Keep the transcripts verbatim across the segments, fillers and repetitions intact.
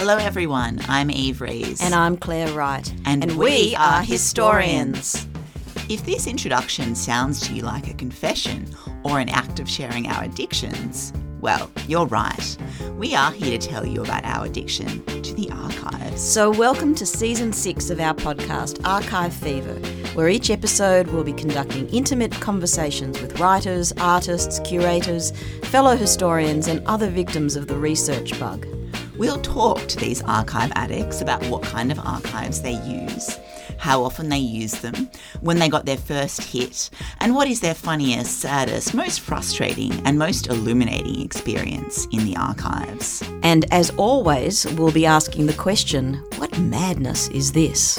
Hello everyone, I'm Eve Rees. And I'm Claire Wright. And, and we, we are are historians. historians. If this introduction sounds to you like a confession or an act of sharing our addictions, well, you're right. We are here to tell you about our addiction to the archives. So welcome to Season six of our podcast, Archive Fever, where each episode will be conducting intimate conversations with writers, artists, curators, fellow historians and other victims of the research bug. We'll talk to these archive addicts about what kind of archives they use, how often they use them, when they got their first hit, and what is their funniest, saddest, most frustrating and most illuminating experience in the archives. And as always, we'll be asking the question, what madness is this?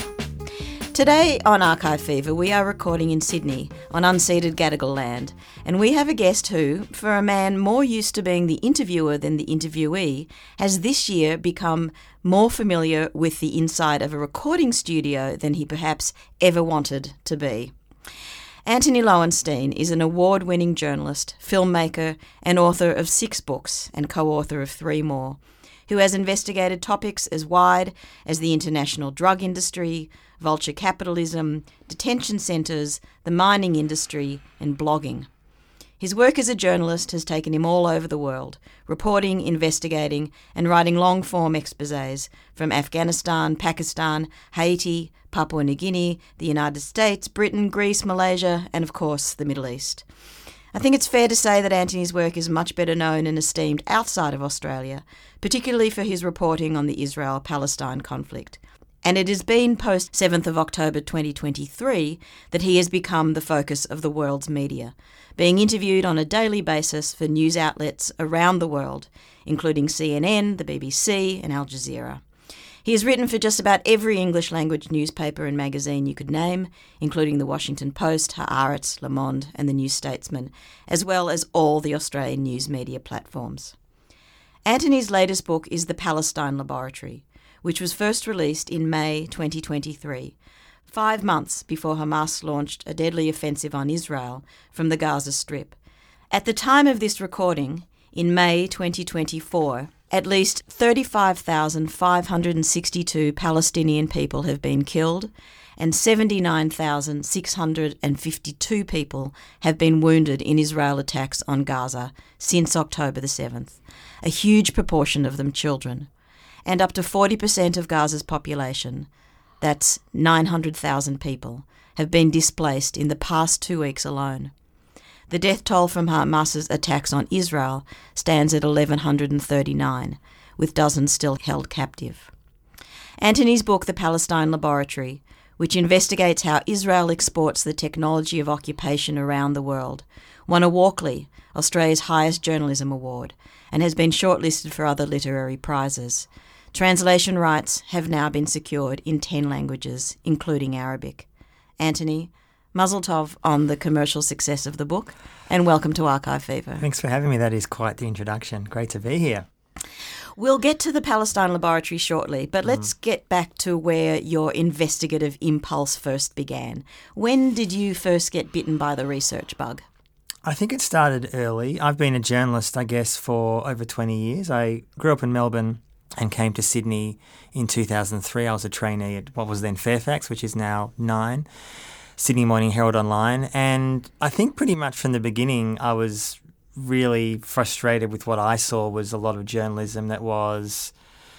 Today on Archive Fever, we are recording in Sydney on unceded Gadigal land, and we have a guest who, for a man more used to being the interviewer than the interviewee, has this year become more familiar with the inside of a recording studio than he perhaps ever wanted to be. Anthony Loewenstein is an award-winning journalist, filmmaker, and author of six books and co-author of three more, who has investigated topics as wide as the international drug industry, vulture capitalism, detention centres, the mining industry, and blogging. His work as a journalist has taken him all over the world, reporting, investigating, and writing long-form exposés from Afghanistan, Pakistan, Haiti, Papua New Guinea, the United States, Britain, Greece, Malaysia, and of course the Middle East. I think it's fair to say that Anthony's work is much better known and esteemed outside of Australia, particularly for his reporting on the Israel-Palestine conflict. And it has been post seventh of October twenty twenty-three that he has become the focus of the world's media, being interviewed on a daily basis for news outlets around the world, including C N N, the B B C and Al Jazeera. He has written for just about every English-language newspaper and magazine you could name, including the Washington Post, Haaretz, Le Monde and the New Statesman, as well as all the Australian news media platforms. Anthony's latest book is The Palestine Laboratory, which was first released in May twenty twenty-three, five months before Hamas launched a deadly offensive on Israel from the Gaza Strip. At the time of this recording, in May twenty twenty-four, at least thirty-five thousand five hundred sixty-two Palestinian people have been killed and seventy-nine thousand six hundred fifty-two people have been wounded in Israel attacks on Gaza since October the seventh, a huge proportion of them children. And up to forty percent of Gaza's population, that's nine hundred thousand people, have been displaced in the past two weeks alone. The death toll from Hamas's attacks on Israel stands at eleven thirty-nine, with dozens still held captive. Anthony's book, The Palestine Laboratory, which investigates how Israel exports the technology of occupation around the world, won a Walkley, Australia's highest journalism award, and has been shortlisted for other literary prizes. Translation rights have now been secured in ten languages, including Arabic. Anthony, Mazel Tov on the commercial success of the book, and welcome to Archive Fever. Thanks for having me. That is quite the introduction. Great to be here. We'll get to the Palestine Laboratory shortly, but mm. let's get back to where your investigative impulse first began. When did you first get bitten by the research bug? I think it started early. I've been a journalist, I guess, for over twenty years. I grew up in Melbourne and came to Sydney in two thousand three. I was a trainee at what was then Fairfax, which is now Nine, Sydney Morning Herald Online. And I think pretty much from the beginning I was really frustrated with what I saw was a lot of journalism that was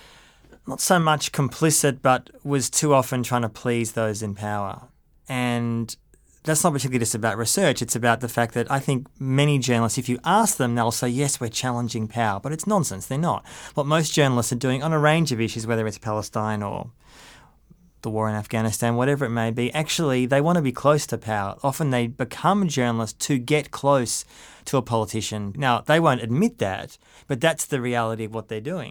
not so much complicit but was too often trying to please those in power. And that's not particularly just about research. It's about the fact that I think many journalists, if you ask them, they'll say, yes, we're challenging power. But it's nonsense. They're not. What most journalists are doing on a range of issues, whether it's Palestine or the war in Afghanistan, whatever it may be, actually they want to be close to power. Often they become journalists to get close to a politician. Now, they won't admit that, but that's the reality of what they're doing.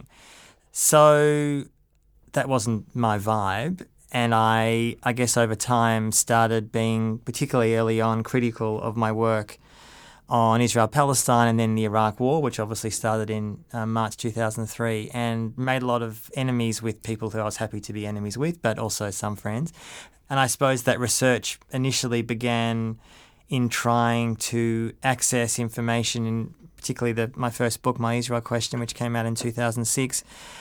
So that wasn't my vibe. And I, I guess over time started being particularly early on critical of my work on Israel-Palestine and then the Iraq War, which obviously started in uh, March two thousand three, and made a lot of enemies with people who I was happy to be enemies with, but also some friends. And I suppose that research initially began in trying to access information in particularly the, my first book, My Israel Question, which came out in two thousand six,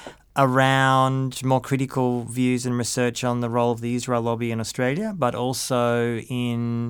around more critical views and research on the role of the Israel lobby in Australia, but also in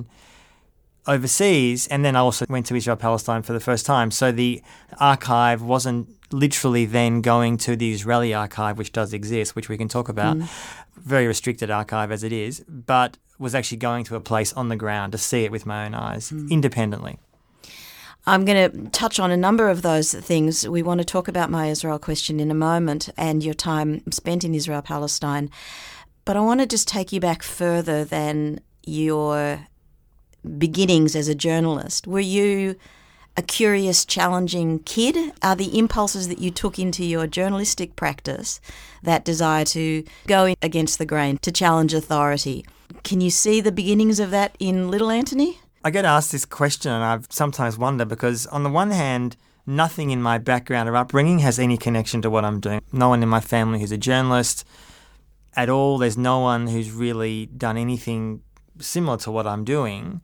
overseas. And then I also went to Israel-Palestine for the first time. So the archive wasn't literally then going to the Israeli archive, which does exist, which we can talk about, mm. very restricted archive as it is, but was actually going to a place on the ground to see it with my own eyes, mm. independently. I'm going to touch on a number of those things. We want to talk about My Israel Question in a moment and your time spent in Israel-Palestine. But I want to just take you back further than your beginnings as a journalist. Were you a curious, challenging kid? Are the impulses that you took into your journalistic practice, that desire to go against the grain, to challenge authority, can you see the beginnings of that in little Anthony? I get asked this question and I've sometimes wonder because on the one hand, nothing in my background or upbringing has any connection to what I'm doing. No one in my family who's a journalist at all. There's no one who's really done anything similar to what I'm doing.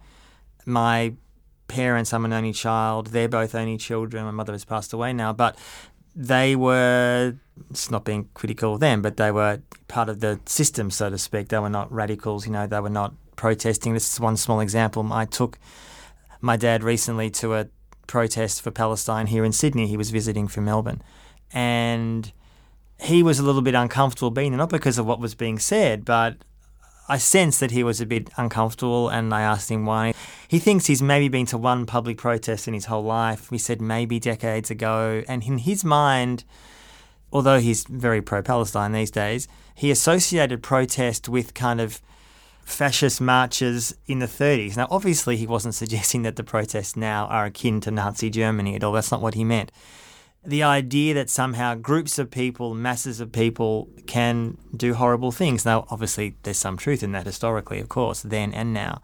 My parents, I'm an only child. They're both only children. My mother has passed away now, but they were, it's not being critical of them, but they were part of the system, so to speak. They were not radicals, you know, they were not protesting. This is one small example. I took my dad recently to a protest for Palestine here in Sydney. He was visiting from Melbourne. And he was a little bit uncomfortable being there, not because of what was being said, but I sensed that he was a bit uncomfortable and I asked him why. He thinks he's maybe been to one public protest in his whole life. We said maybe decades ago. And in his mind, although he's very pro-Palestine these days, he associated protest with kind of fascist marches in the thirties. Now, obviously, he wasn't suggesting that the protests now are akin to Nazi Germany at all. That's not what he meant. The idea that somehow groups of people, masses of people can do horrible things. Now, obviously, there's some truth in that historically, of course, then and now.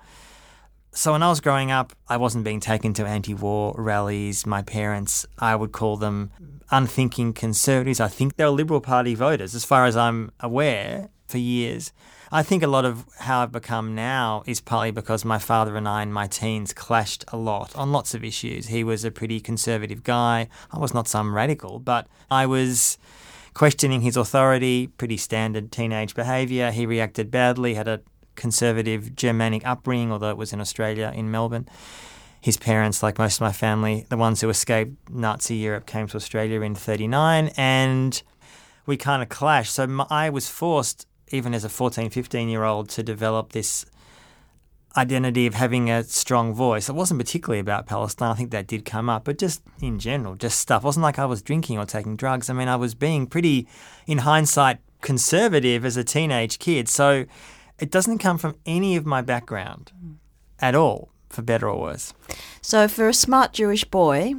So when I was growing up, I wasn't being taken to anti-war rallies. My parents, I would call them unthinking conservatives. I think they were Liberal Party voters, as far as I'm aware, for years. I think a lot of how I've become now is partly because my father and I in my teens clashed a lot on lots of issues. He was a pretty conservative guy. I was not some radical, but I was questioning his authority, pretty standard teenage behaviour. He reacted badly, had a conservative Germanic upbringing, although it was in Australia, in Melbourne. His parents, like most of my family, the ones who escaped Nazi Europe, came to Australia in thirty-nine, and we kind of clashed. So my, I was forced, even as a fourteen, fifteen-year-old, to develop this identity of having a strong voice. It wasn't particularly about Palestine. I think that did come up, but just in general, just stuff. It wasn't like I was drinking or taking drugs. I mean, I was being pretty, in hindsight, conservative as a teenage kid. So it doesn't come from any of my background at all, for better or worse. So for a smart Jewish boy,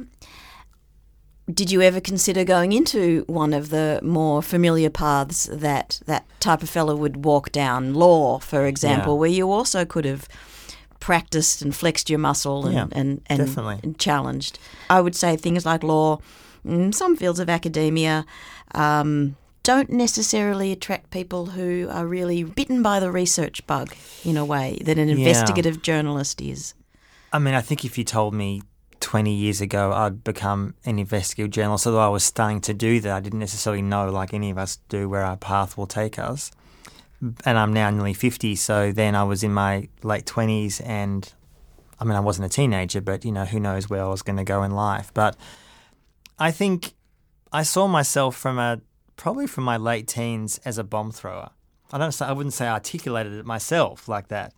did you ever consider going into one of the more familiar paths that that type of fellow would walk down, law, for example, yeah. where you also could have practiced and flexed your muscle and, yeah, and, and, definitely. and challenged? I would say things like law, some fields of academia, um, don't necessarily attract people who are really bitten by the research bug in a way that an investigative yeah. journalist is. I mean, I think if you told me twenty years ago I'd become an investigative journalist, although I was starting to do that, I didn't necessarily know, like any of us do, where our path will take us. And I'm now nearly fifty, so then I was in my late twenties and, I mean, I wasn't a teenager, but, you know, who knows where I was going to go in life. But I think I saw myself from a, probably from my late teens as a bomb thrower. I don't say, I wouldn't say I articulated it myself like that.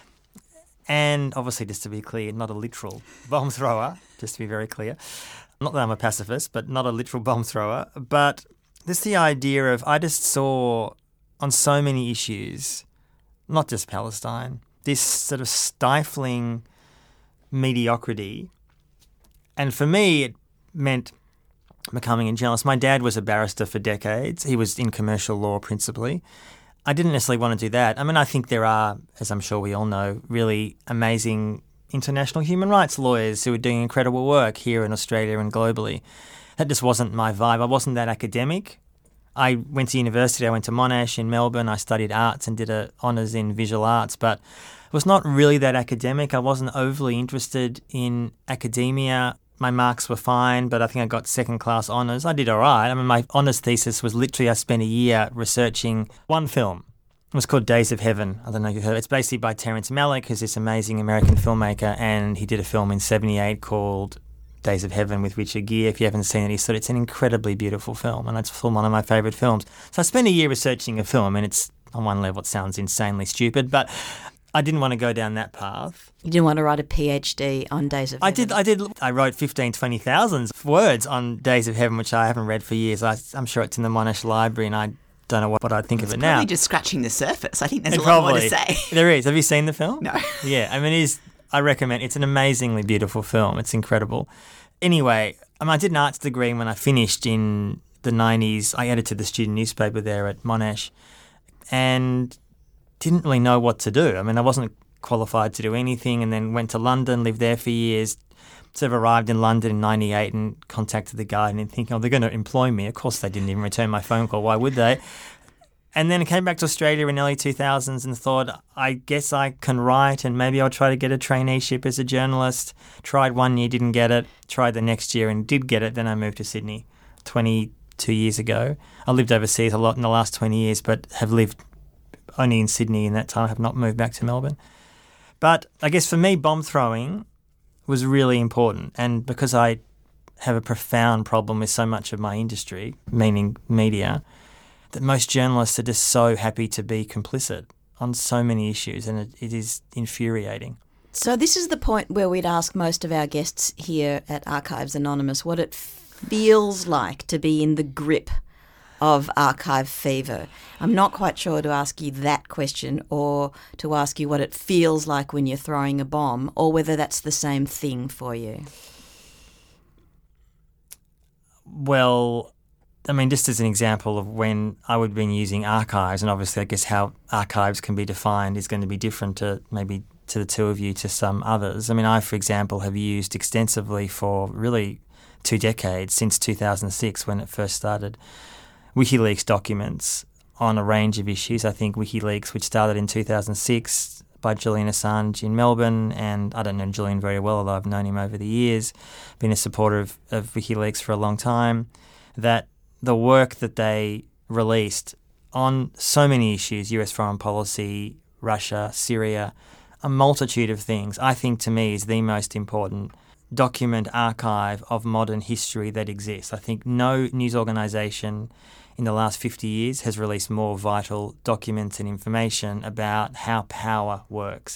And obviously, just to be clear, not a literal bomb thrower, just to be very clear. Not that I'm a pacifist, but not a literal bomb thrower. But just the idea of, I just saw on so many issues, not just Palestine, this sort of stifling mediocrity. And for me, it meant becoming a journalist. My dad was a barrister for decades. He was in commercial law principally. I didn't necessarily want to do that. I mean, I think there are, as I'm sure we all know, really amazing international human rights lawyers who are doing incredible work here in Australia and globally. That just wasn't my vibe. I wasn't that academic. I went to university. I went to Monash in Melbourne. I studied arts and did a honours in visual arts, but it was not really that academic. I wasn't overly interested in academia. my marks were fine, but I think I got second-class honours. I did all right. I mean, my honours thesis was literally I spent a year researching one film. It was called Days of Heaven. I don't know if you've heard. It's basically by Terrence Malick, who's this amazing American filmmaker, and he did a film in seventy-eight called Days of Heaven with Richard Gere. If you haven't seen it, he said it's an incredibly beautiful film, and it's one of my favourite films. So I spent a year researching a film, and it's on one level it sounds insanely stupid, but I didn't want to go down that path. You didn't want to write a PhD on Days of I Heaven? did. I did. I wrote fifteen, twenty thousand words on Days of Heaven, which I haven't read for years. I, I'm sure it's in the Monash Library, and I don't know what, what I'd think it's of it now. Probably just scratching the surface. I think there's it a probably, lot more to say. There is. Have you seen the film? No. Yeah, I mean, it is. I recommend. It's an amazingly beautiful film. It's incredible. Anyway, I, mean, I did an arts degree, and when I finished in the nineties, I edited the student newspaper there at Monash, and didn't really know what to do. I mean, I wasn't qualified to do anything, and then went to London, lived there for years. Sort of arrived in London in ninety-eight and contacted the Guardian and thinking, oh, they're going to employ me. Of course, they didn't even return my phone call. Why would they? And then I came back to Australia in the early two thousands and thought, I guess I can write and maybe I'll try to get a traineeship as a journalist. Tried one year, didn't get it. Tried the next year and did get it. Then I moved to Sydney twenty-two years ago. I lived overseas a lot in the last twenty years, but have lived only in Sydney in that time. I have not moved back to Melbourne. But I guess for me, bomb throwing was really important. And because I have a profound problem with so much of my industry, meaning media, that most journalists are just so happy to be complicit on so many issues, and it, it is infuriating. So this is the point where we'd ask most of our guests here at Archives Anonymous what it feels like to be in the grip of archive fever. I'm not quite sure to ask you that question or to ask you what it feels like when you're throwing a bomb, or whether that's the same thing for you. Well, I mean, just as an example of when I would have been using archives, and obviously I guess how archives can be defined is going to be different to maybe to the two of you to some others. I mean, I, for example, have used extensively for really two decades, since two thousand six when it first started, WikiLeaks documents on a range of issues. I think WikiLeaks, which started in two thousand six by Julian Assange in Melbourne, and I don't know Julian very well, although I've known him over the years, been a supporter of, of WikiLeaks for a long time, that the work that they released on so many issues, U S foreign policy, Russia, Syria, a multitude of things, I think to me is the most important document archive of modern history that exists. I think no news organisation in the last fifty years has released more vital documents and information about how power works.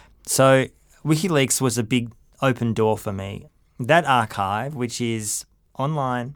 So WikiLeaks was a big open door for me. That archive, which is online,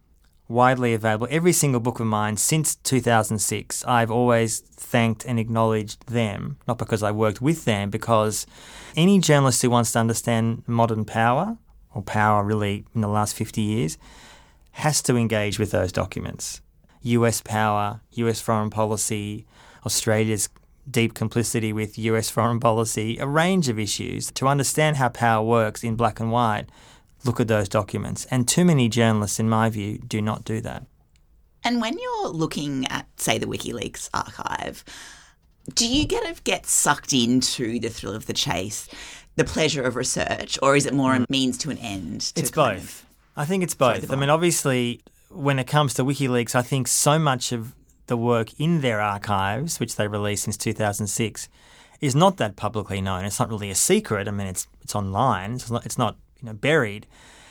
widely available, every single book of mine since two thousand six, I've always thanked and acknowledged them, not because I worked with them, because any journalist who wants to understand modern power, or power really in the last fifty years, has to engage with those documents. U S power, U S foreign policy, Australia's deep complicity with U S foreign policy, a range of issues. To understand how power works in black and white, look at those documents. And too many journalists, in my view, do not do that. And when you're looking at, say, the WikiLeaks archive, do you kind of get sucked into the thrill of the chase, the pleasure of research, or is it more a means to an end? To it's both. I think it's both. I mean, obviously, when it comes to WikiLeaks, I think so much of the work in their archives, which they released since two thousand six, is not that publicly known. It's not really a secret. I mean, it's it's online. It's not, it's not you know, buried.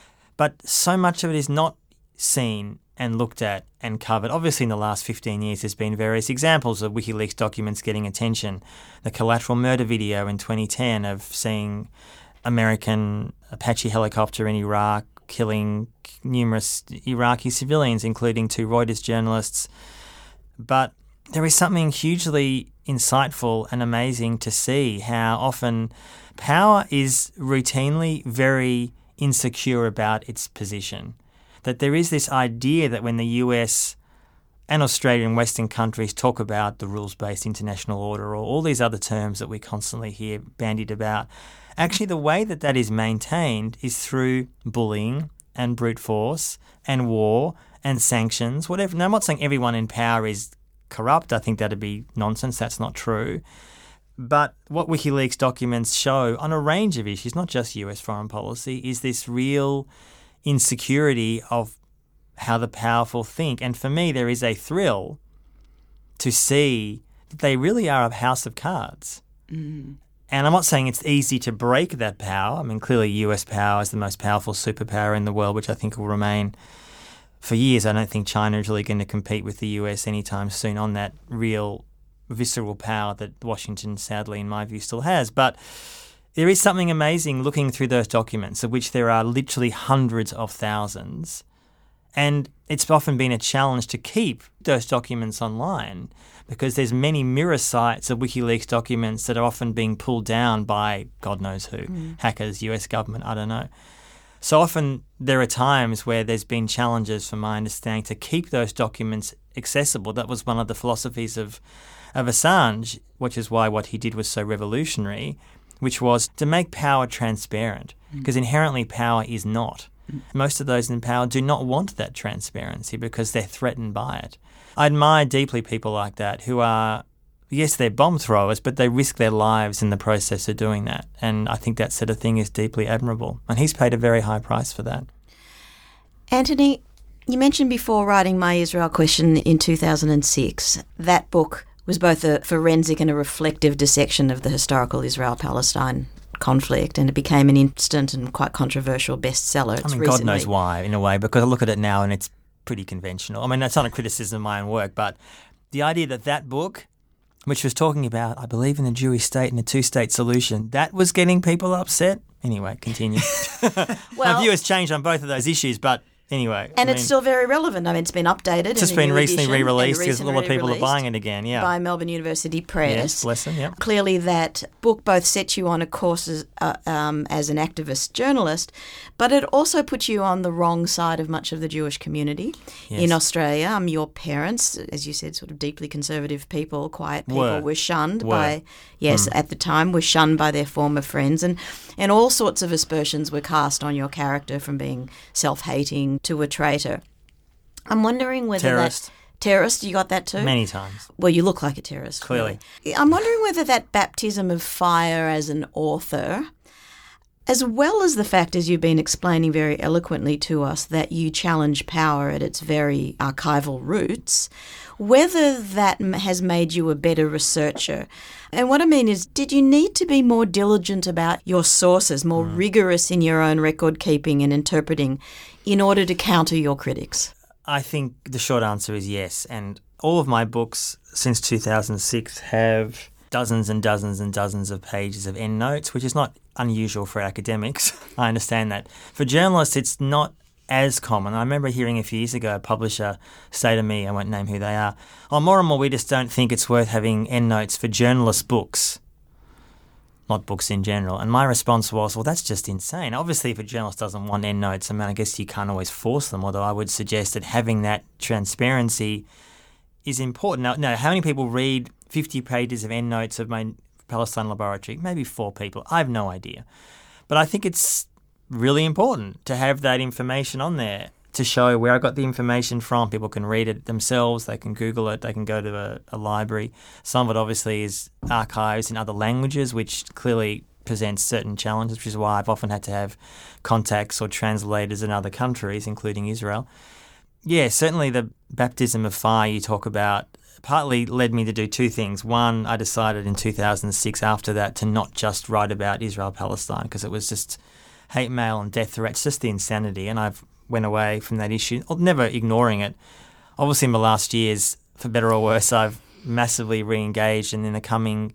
But so much of it is not seen and looked at and covered. Obviously, in the last fifteen years, there's been various examples of WikiLeaks documents getting attention. The collateral murder video in twenty ten of seeing American Apache helicopter in Iraq killing numerous Iraqi civilians, including two Reuters journalists. But there is something hugely insightful and amazing to see how often power is routinely very insecure about its position. That there is this idea that when the U S and Australia and Western countries talk about the rules-based international order or all these other terms that we constantly hear bandied about, actually the way that that is maintained is through bullying and brute force and war and sanctions, whatever. Now, I'm not saying everyone in power is corrupt. I think that'd be nonsense. That's not true. But what WikiLeaks documents show on a range of issues, not just U S foreign policy, is this real insecurity of how the powerful think. And for me, there is a thrill to see that they really are a house of cards. Mm. And I'm not saying it's easy to break that power. I mean, clearly U S power is the most powerful superpower in the world, which I think will remain for years. I don't think China is really going to compete with the U S anytime soon on that real visceral power that Washington, sadly, in my view, still has. But there is something amazing looking through those documents, of which there are literally hundreds of thousands. And it's often been a challenge to keep those documents online because there's many mirror sites of WikiLeaks documents that are often being pulled down by God knows who, mm. hackers, U S government, I don't know. So often there are times where there's been challenges, from my understanding, to keep those documents accessible. That was one of the philosophies of, of Assange, which is why what he did was so revolutionary, which was to make power transparent, because mm. inherently power is not. Mm. Most of those in power do not want that transparency because they're threatened by it. I admire deeply people like that who are, yes, they're bomb throwers, but they risk their lives in the process of doing that. And I think that sort of thing is deeply admirable. And he's paid a very high price for that. Anthony, you mentioned before writing My Israel Question in two thousand six. That book was both a forensic and a reflective dissection of the historical Israel-Palestine conflict, and it became an instant and quite controversial bestseller. It's I mean, recently... God knows why, in a way, because I look at it now and it's pretty conventional. I mean, that's not a criticism of my own work, but the idea that that book, which was talking about, I believe, in the Jewish state and a two-state solution, that was getting people upset. Anyway, continue. Well, my view has changed on both of those issues, but anyway. And I it's mean, still very relevant. I mean, it's been updated. It's just been recently re-released because a lot of people are buying it again, yeah. By Melbourne University Press. Yes, lesson, yeah. Clearly that book both sets you on a course as, uh, um, as an activist journalist, but it also puts you on the wrong side of much of the Jewish community. Yes. In Australia, um, your parents, as you said, sort of deeply conservative people, quiet people, were, were shunned were. by, yes, mm. at the time, were shunned by their former friends, and, and all sorts of aspersions were cast on your character, from being self-hating to a traitor. I'm wondering whether terrorist. that... Terrorist, you got that too? Many times. Well, you look like a terrorist. Clearly. Really. I'm wondering whether that baptism of fire as an author, as well as the fact, as you've been explaining very eloquently to us, that you challenge power at its very archival roots, whether that has made you a better researcher. And what I mean is, did you need to be more diligent about your sources, more mm. rigorous in your own record keeping and interpreting in order to counter your critics? I think the short answer is yes. And all of my books since two thousand six have dozens and dozens and dozens of pages of endnotes, which is not unusual for academics. I understand that. For journalists, it's not as common. I remember hearing a few years ago a publisher say to me, I won't name who they are, oh, more and more we just don't think it's worth having endnotes for journalist books, not books in general. And my response was, well, that's just insane. Obviously, if a journalist doesn't want endnotes, I mean, I guess you can't always force them, although I would suggest that having that transparency is important. Now, no, how many people read fifty pages of endnotes of my Palestine laboratory? Maybe four people. I have no idea. But I think it's really important to have that information on there to show where I got the information from. People can read it themselves. They can Google it. They can go to a, a library. Some of it obviously is archives in other languages, which clearly presents certain challenges, which is why I've often had to have contacts or translators in other countries, including Israel. Yeah, certainly the baptism of fire you talk about partly led me to do two things. One, I decided in two thousand six after that to not just write about Israel-Palestine because it was just hate mail and death threats, just the insanity, and I've went away from that issue, never ignoring it. Obviously in the last years, for better or worse, I've massively re-engaged, and in the coming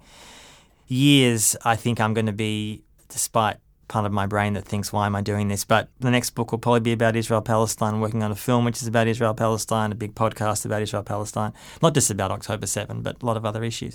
years I think I'm going to be, despite part of my brain that thinks, why am I doing this? But the next book will probably be about Israel-Palestine, working on a film which is about Israel-Palestine, a big podcast about Israel-Palestine, not just about October seventh, but a lot of other issues.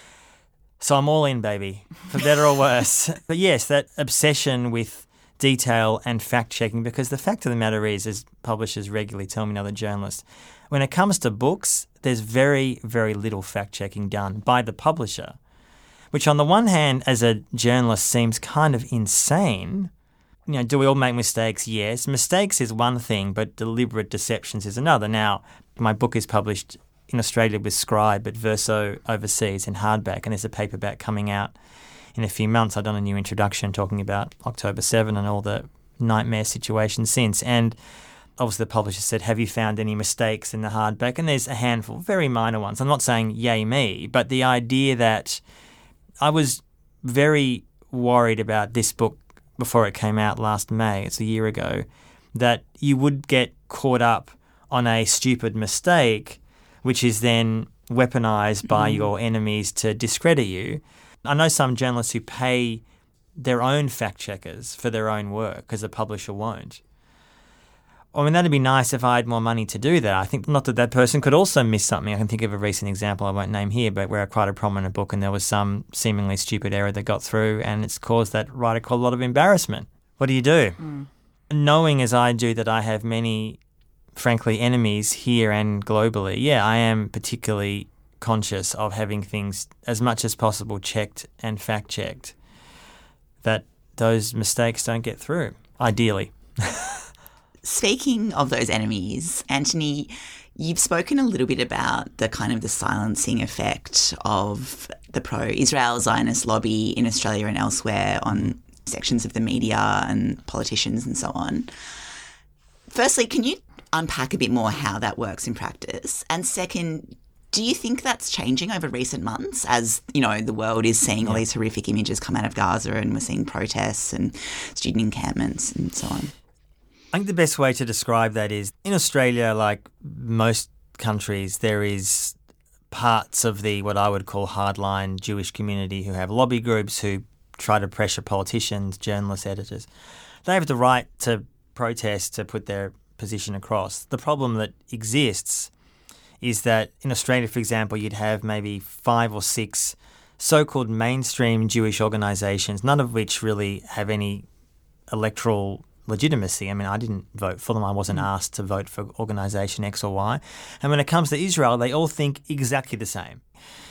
So I'm all in, baby, for better or worse. But yes, that obsession with detail and fact-checking, because the fact of the matter is, as publishers regularly tell me, other journalists, when it comes to books, there's very, very little fact-checking done by the publisher, which on the one hand, as a journalist, seems kind of insane. You know, do we all make mistakes? Yes. Mistakes is one thing, but deliberate deceptions is another. Now, my book is published in Australia with Scribe, but Verso overseas in hardback, and there's a paperback coming out in a few months. I've done a new introduction talking about October seventh and all the nightmare situations since. And obviously the publisher said, have you found any mistakes in the hardback? And there's a handful, very minor ones. I'm not saying yay me, but the idea that I was very worried about this book before it came out last May, it's a year ago, that you would get caught up on a stupid mistake, which is then weaponized by mm. your enemies to discredit you. I know some journalists who pay their own fact checkers for their own work because the publisher won't. I mean, that'd be nice if I had more money to do that. I think not that that person could also miss something. I can think of a recent example I won't name here, but where I quite a prominent book and there was some seemingly stupid error that got through and it's caused that writer quite a lot of embarrassment. What do you do? Mm. Knowing as I do that I have many, frankly, enemies here and globally, yeah, I am particularly conscious of having things as much as possible checked and fact-checked, that those mistakes don't get through, ideally. Speaking of those enemies, Anthony, you've spoken a little bit about the kind of the silencing effect of the pro-Israel Zionist lobby in Australia and elsewhere on sections of the media and politicians and so on. Firstly, can you unpack a bit more how that works in practice? And second, do you think that's changing over recent months as, you know, the world is seeing all these horrific images come out of Gaza and we're seeing protests and student encampments and so on? I think the best way to describe that is in Australia, like most countries, there is parts of the what I would call hardline Jewish community who have lobby groups who try to pressure politicians, journalists, editors. They have the right to protest, to put their position across. The problem that exists is that in Australia, for example, you'd have maybe five or six so-called mainstream Jewish organisations, none of which really have any electoral legitimacy. I mean, I didn't vote for them. I wasn't asked to vote for organisation X or Y. And when it comes to Israel, they all think exactly the same.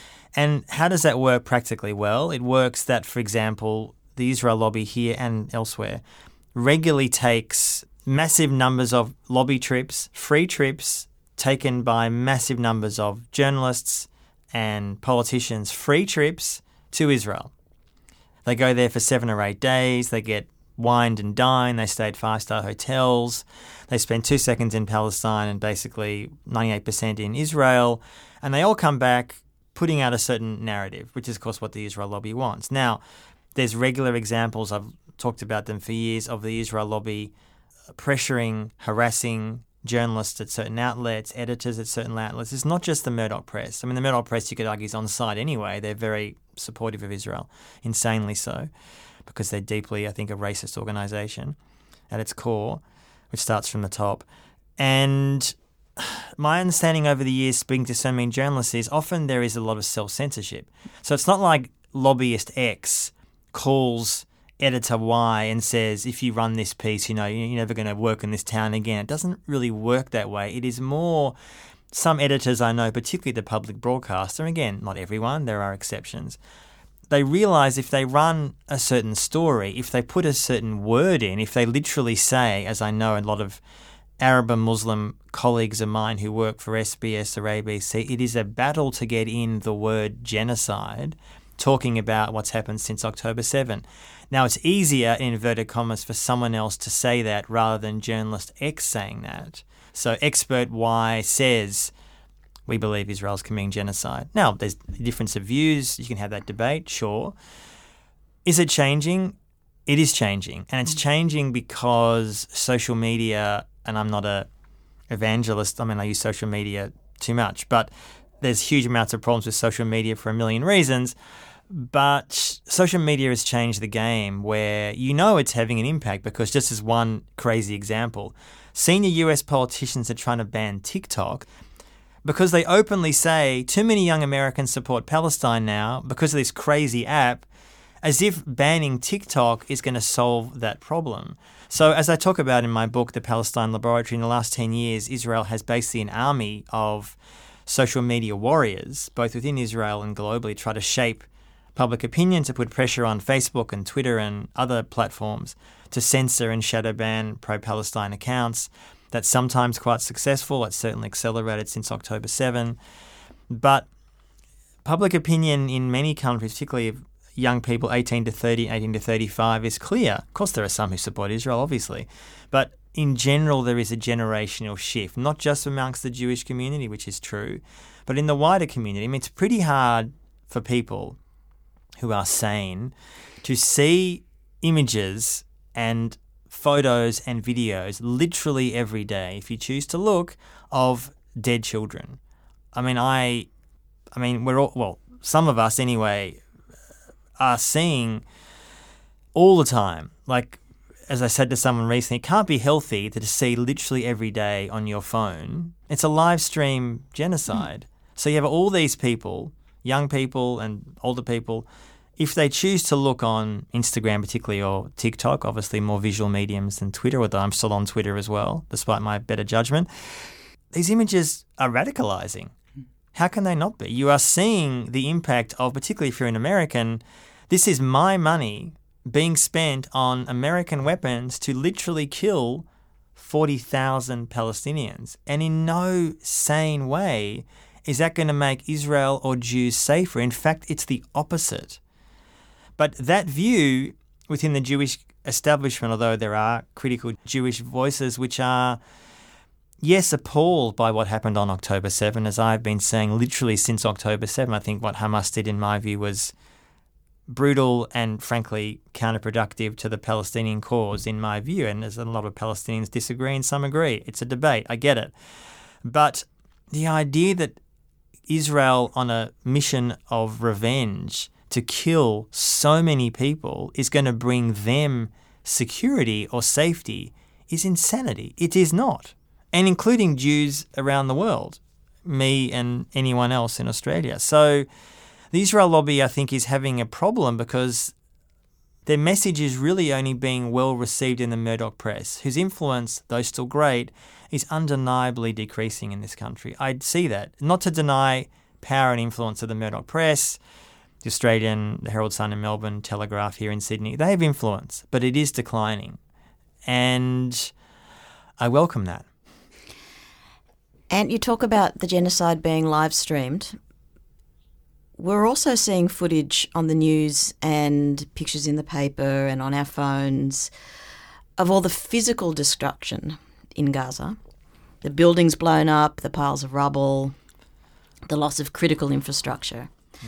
And how does that work practically? Well, it works that, for example, the Israel lobby here and elsewhere regularly takes massive numbers of lobby trips, free trips, taken by massive numbers of journalists and politicians, free trips to Israel. They go there for seven or eight days. They get wined and dined. They stay at five-star hotels. They spend two seconds in Palestine and basically ninety-eight percent in Israel. And they all come back putting out a certain narrative, which is, of course, what the Israel lobby wants. Now, there's regular examples, I've talked about them for years, of the Israel lobby pressuring, harassing journalists at certain outlets, editors at certain outlets. It's not just the Murdoch press. I mean, the Murdoch press, you could argue, is on side anyway. They're very supportive of Israel, insanely so, because they're deeply, I think, a racist organisation at its core, which starts from the top. And my understanding over the years, speaking to so many journalists, is often there is a lot of self-censorship. So it's not like lobbyist X calls editor Y and says, if you run this piece, you know, you're never going to work in this town again. It doesn't really work that way. It is more, some editors I know, particularly the public broadcaster, again, not everyone, there are exceptions, they realise if they run a certain story, if they put a certain word in, if they literally say, as I know a lot of Arab and Muslim colleagues of mine who work for S B S or A B C, it is a battle to get in the word genocide, talking about what's happened since October seventh. Now, it's easier, in inverted commas, for someone else to say that rather than journalist X saying that. So expert Y says, we believe Israel's committing genocide. Now, there's a difference of views. You can have that debate, sure. Is it changing? It is changing. And it's changing because social media, and I'm not a evangelist, I mean, I use social media too much, but there's huge amounts of problems with social media for a million reasons. But social media has changed the game where you know it's having an impact because, just as one crazy example, senior U S politicians are trying to ban TikTok because they openly say too many young Americans support Palestine now because of this crazy app, as if banning TikTok is going to solve that problem. So as I talk about in my book, The Palestine Laboratory, in the last ten years, Israel has basically an army of social media warriors, both within Israel and globally, try to shape public opinion, to put pressure on Facebook and Twitter and other platforms to censor and shadow ban pro-Palestine accounts. That's sometimes quite successful. It's certainly accelerated since October seventh. But public opinion in many countries, particularly of young people, eighteen to thirty, eighteen to thirty-five, is clear. Of course, there are some who support Israel, obviously. But in general, there is a generational shift, not just amongst the Jewish community, which is true, but in the wider community. I mean, it's pretty hard for people who are sane to see images and photos and videos literally every day, if you choose to look, of dead children. I mean, I, I mean, we're all, well, some of us anyway, are seeing all the time. Like, as I said to someone recently, it can't be healthy to see literally every day on your phone. It's a live stream genocide. Mm. So you have all these people, young people and older people, if they choose to look on Instagram particularly, or TikTok, obviously more visual mediums than Twitter, although I'm still on Twitter as well, despite my better judgment, these images are radicalizing. How can they not be? You are seeing the impact of, particularly if you're an American, this is my money being spent on American weapons to literally kill forty thousand Palestinians. And in no sane way is that going to make Israel or Jews safer. In fact, it's the opposite. But that view within the Jewish establishment, although there are critical Jewish voices which are, yes, appalled by what happened on October seventh, as I've been saying literally since October seventh. I think what Hamas did, in my view, was brutal and, frankly, counterproductive to the Palestinian cause, in my view. And there's a lot of Palestinians disagree and some agree. It's a debate. I get it. But the idea that Israel, on a mission of revenge to kill so many people, is going to bring them security or safety is insanity. It is not. And including Jews around the world, me and anyone else in Australia. So the Israel lobby, I think, is having a problem because their message is really only being well received in the Murdoch press, whose influence, though still great, is undeniably decreasing in this country. I'd see that. Not to deny power and influence of the Murdoch press, the Australian, the Herald Sun in Melbourne, Telegraph here in Sydney. They have influence, but it is declining. And I welcome that. And you talk about the genocide being live streamed. We're also seeing footage on the news and pictures in the paper and on our phones of all the physical destruction in Gaza. The buildings blown up, the piles of rubble, the loss of critical infrastructure. Mm.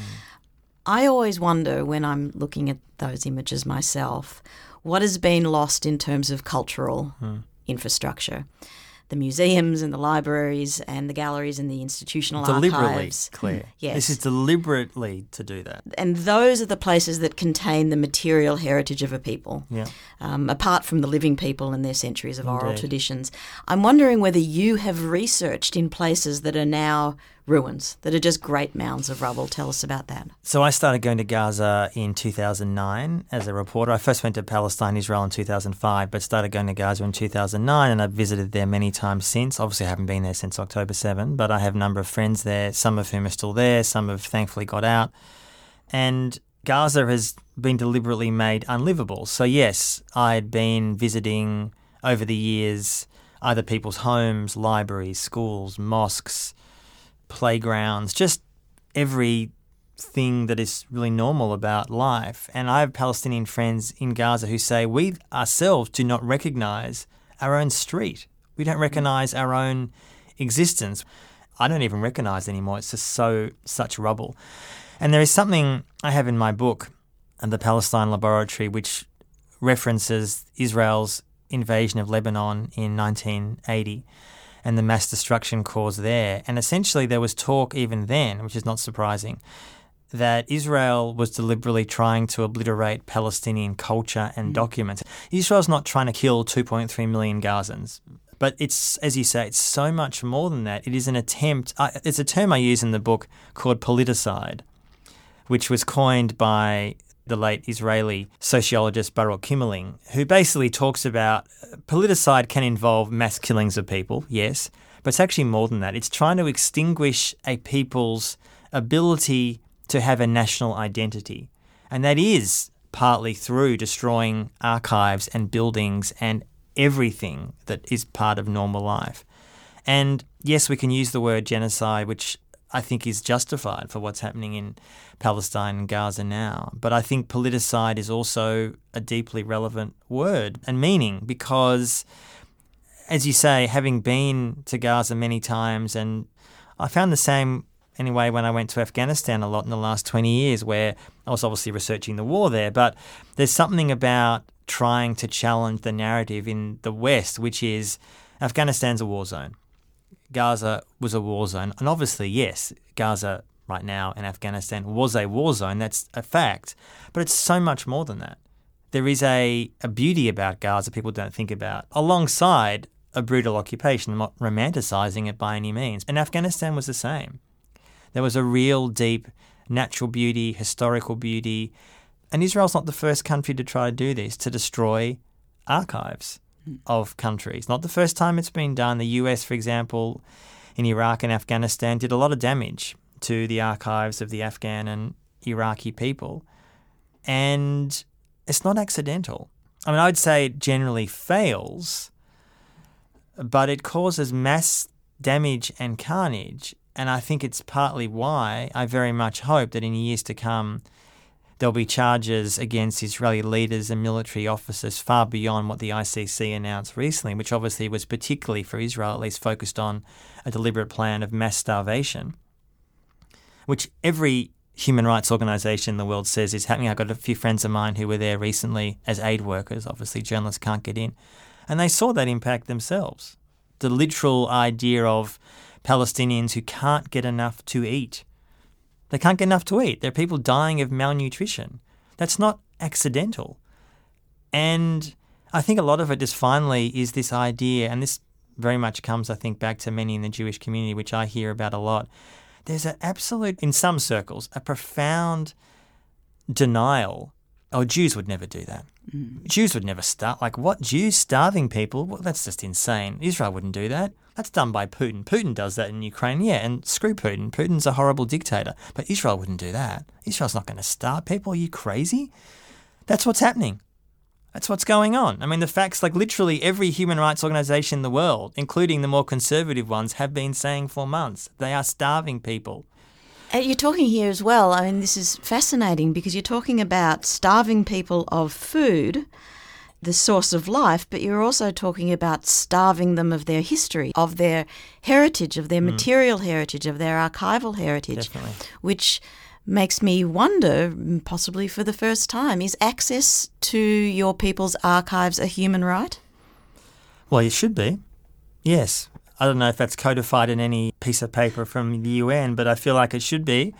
I always wonder, when I'm looking at those images myself, what has been lost in terms of cultural mm. infrastructure. The museums and the libraries and the galleries and the institutional deliberately, archives. Claire. Yes. This is deliberately to do that. And those are the places that contain the material heritage of a people, yeah. um, apart from the living people and their centuries of Indeed. oral traditions. I'm wondering whether you have researched in places that are now ruins, that are just great mounds of rubble. Tell us about that. So I started going to Gaza in two thousand nine as a reporter. I first went to Palestine, Israel in two thousand five, but started going to Gaza in two thousand nine, and I've visited there many times since. Obviously, I haven't been there since October seventh, but I have a number of friends there, some of whom are still there, some have thankfully got out. And Gaza has been deliberately made unlivable. So yes, I had been visiting over the years either people's homes, libraries, schools, mosques, playgrounds, just everything that is really normal about life. And I have Palestinian friends in Gaza who say we ourselves do not recognise our own street. We don't recognise our own existence. I don't even recognise it anymore. It's just so such rubble. And there is something I have in my book, The Palestine Laboratory, which references Israel's invasion of Lebanon in nineteen eighty. And the mass destruction caused there. And essentially there was talk even then, which is not surprising, that Israel was deliberately trying to obliterate Palestinian culture and mm. documents. Israel's not trying to kill two point three million Gazans. But it's, as you say, it's so much more than that. It is an attempt, uh, it's a term I use in the book called politicide, which was coined by the late Israeli sociologist Baruch Kimmerling, who basically talks about politicide can involve mass killings of people, yes, but it's actually more than that. It's trying to extinguish a people's ability to have a national identity. And that is partly through destroying archives and buildings and everything that is part of normal life. And yes, we can use the word genocide, which I think is justified for what's happening in Palestine and Gaza now. But I think politicide is also a deeply relevant word and meaning because, as you say, having been to Gaza many times, and I found the same anyway when I went to Afghanistan a lot in the last twenty years, where I was obviously researching the war there, but there's something about trying to challenge the narrative in the West, which is Afghanistan's a war zone. Gaza was a war zone. And obviously, yes, Gaza right now in Afghanistan was a war zone. That's a fact. But it's so much more than that. There is a, a beauty about Gaza people don't think about, alongside a brutal occupation. I'm not romanticising it by any means. And Afghanistan was the same. There was a real deep natural beauty, historical beauty. And Israel's not the first country to try to do this, to destroy archives of countries. Not the first time it's been done. The U S, for example, in Iraq and Afghanistan did a lot of damage to the archives of the Afghan and Iraqi people. And it's not accidental. I mean, I would say it generally fails, but it causes mass damage and carnage. And I think it's partly why I very much hope that in years to come, there'll be charges against Israeli leaders and military officers far beyond what the I C C announced recently, which obviously was particularly for Israel, at least focused on a deliberate plan of mass starvation, which every human rights organisation in the world says is happening. I've got a few friends of mine who were there recently as aid workers. Obviously, journalists can't get in. And they saw that impact themselves. The literal idea of Palestinians who can't get enough to eat. They can't get enough to eat. There are people dying of malnutrition. That's not accidental. And I think a lot of it just finally is this idea, and this very much comes, I think, back to many in the Jewish community, which I hear about a lot. There's an absolute, in some circles, a profound denial. Oh, Jews would never do that. Mm. Jews would never starve. Like, what? Jews starving people? Well, that's just insane. Israel wouldn't do that. That's done by Putin. Putin does that in Ukraine, yeah, and screw Putin. Putin's a horrible dictator. But Israel wouldn't do that. Israel's not going to starve people. Are you crazy? That's what's happening. That's what's going on. I mean, the facts, like literally every human rights organisation in the world, including the more conservative ones, have been saying for months they are starving people. And you're talking here as well, I mean, this is fascinating because you're talking about starving people of food, the source of life, but you're also talking about starving them of their history, of their heritage, of their mm. material heritage, of their archival heritage, Definitely. Which makes me wonder, possibly for the first time, is access to your people's archives a human right? Well, it should be, yes. I don't know if that's codified in any piece of paper from the U N, but I feel like it should be.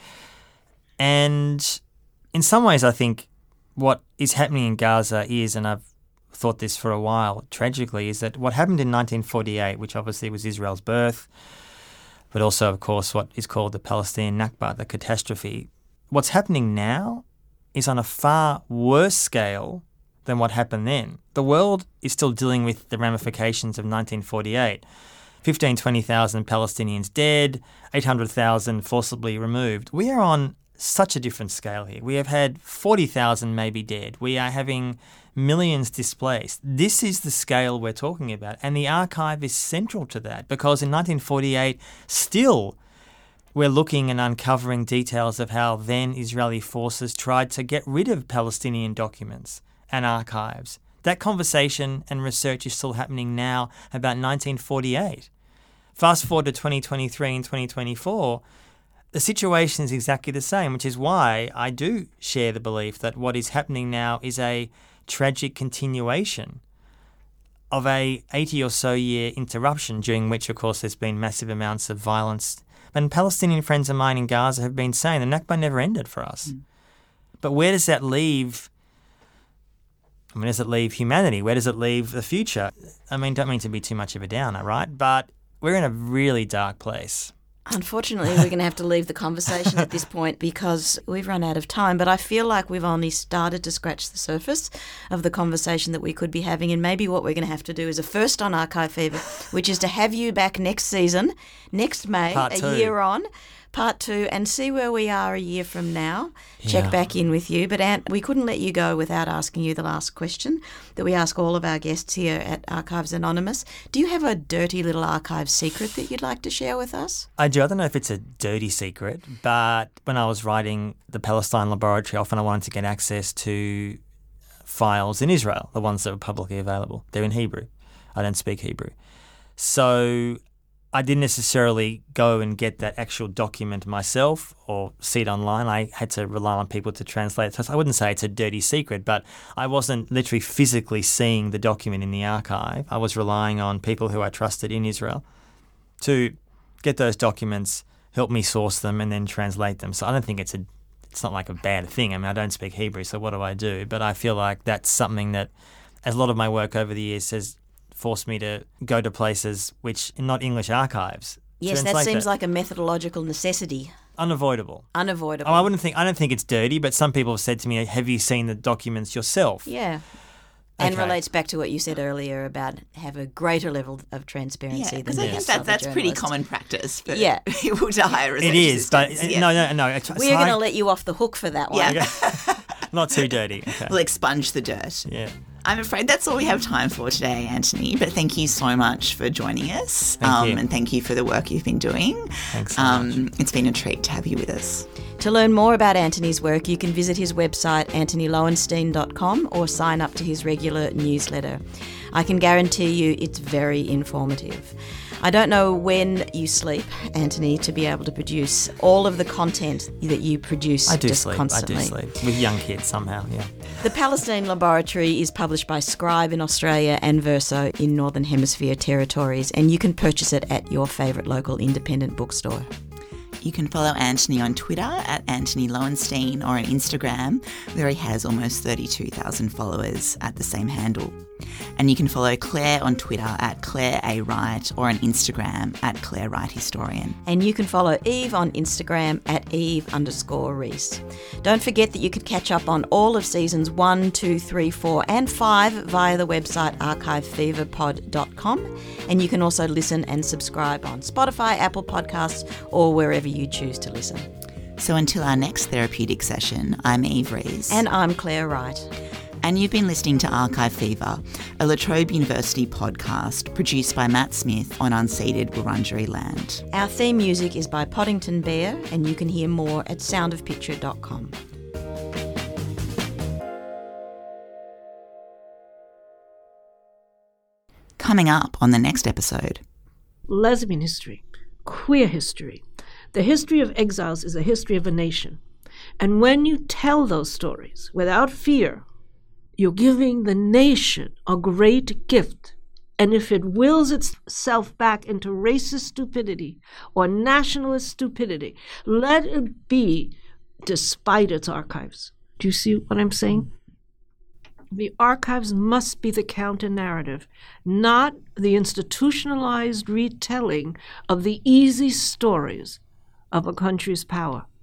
And in some ways, I think what is happening in Gaza is, and I've thought this for a while, tragically, is that what happened in nineteen forty-eight, which obviously was Israel's birth, but also, of course, what is called the Palestinian Nakba, the catastrophe, what's happening now is on a far worse scale than what happened then. The world is still dealing with the ramifications of nineteen forty-eight. fifteen, twenty thousand Palestinians dead, eight hundred thousand forcibly removed. We are on such a different scale here. We have had forty thousand maybe dead. We are having millions displaced. This is the scale we're talking about. And the archive is central to that because in nineteen forty-eight, still we're looking and uncovering details of how then Israeli forces tried to get rid of Palestinian documents and archives. That conversation and research is still happening now about nineteen forty-eight. Fast forward to twenty twenty-three and twenty twenty-four, the situation is exactly the same, which is why I do share the belief that what is happening now is a tragic continuation of a eighty or so year interruption, during which, of course, there's been massive amounts of violence. And Palestinian friends of mine in Gaza have been saying the Nakba never ended for us. Mm. But where does that leave... I mean, does it leave humanity? Where does it leave the future? I mean, don't mean to be too much of a downer, right? But we're in a really dark place. Unfortunately, we're going to have to leave the conversation at this point because we've run out of time. But I feel like we've only started to scratch the surface of the conversation that we could be having. And maybe what we're going to have to do is a first on Archive Fever, which is to have you back next season, next May, Part a two. year on. part two, and see where we are a year from now. Check Yeah. back in with you. But Ant, we couldn't let you go without asking you the last question that we ask all of our guests here at Archives Anonymous. Do you have a dirty little archive secret that you'd like to share with us? I do. I don't know if it's a dirty secret, but when I was writing the Palestine Laboratory, often I wanted to get access to files in Israel, the ones that were publicly available. They're in Hebrew. I don't speak Hebrew. So I didn't necessarily go and get that actual document myself or see it online. I had to rely on people to translate it. So I wouldn't say it's a dirty secret, but I wasn't literally physically seeing the document in the archive. I was relying on people who I trusted in Israel to get those documents, help me source them, and then translate them. So I don't think it's a it's not like a bad thing. I mean, I don't speak Hebrew, so what do I do? But I feel like that's something that, as a lot of my work over the years has forced me to go to places which are not English archives. Yes, that seems like a methodological necessity. Unavoidable. Unavoidable. Oh, I wouldn't think. I don't think it's dirty, but some people have said to me, "Have you seen the documents yourself?" Yeah. And Okay. relates back to what you said earlier about have a greater level of transparency Yeah, than because I think most that, other that's pretty journalists. common practice for Yeah. people to hire research It is, but assistants. Yeah. no, no, no. It's, We're going to let you off the hook for that one. Yeah. not too dirty. Okay. We'll expunge the dirt. Yeah. I'm afraid that's all we have time for today, Anthony, but thank you so much for joining us. Thank um, you. And thank you for the work you've been doing. Thanks so um, It's been a treat to have you with us. To learn more about Anthony's work, you can visit his website, anthony lowenstein dot com, or sign up to his regular newsletter. I can guarantee you it's very informative. I don't know when you sleep, Anthony, to be able to produce all of the content that you produce I do just sleep. constantly. I do sleep with young kids somehow. Yeah. The Palestine Laboratory is published by Scribe in Australia and Verso in Northern Hemisphere territories, and you can purchase it at your favourite local independent bookstore. You can follow Anthony on Twitter at Anthony Lowenstein or on Instagram, where he has almost thirty-two thousand followers at the same handle. And you can follow Claire on Twitter at Claire A. Wright or on Instagram at Claire Wright Historian. And you can follow Eve on Instagram at Eve underscore Reese. Don't forget that you can catch up on all of seasons one, two, three, four, and five via the website archive fever pod dot com. And you can also listen and subscribe on Spotify, Apple Podcasts, or wherever you choose to listen. So until our next therapeutic session, I'm Eve Rees. And I'm Claire Wright. And you've been listening to Archive Fever, a La Trobe University podcast produced by Matt Smith on unceded Wurundjeri land. Our theme music is by Poddington Bear, and you can hear more at sound of picture dot com. Coming up on the next episode. Lesbian history, queer history. The history of exiles is a history of a nation. And when you tell those stories without fear, you're giving the nation a great gift. And if it wills itself back into racist stupidity or nationalist stupidity, let it be despite its archives. Do you see what I'm saying? The archives must be the counter-narrative, not the institutionalized retelling of the easy stories of a country's power.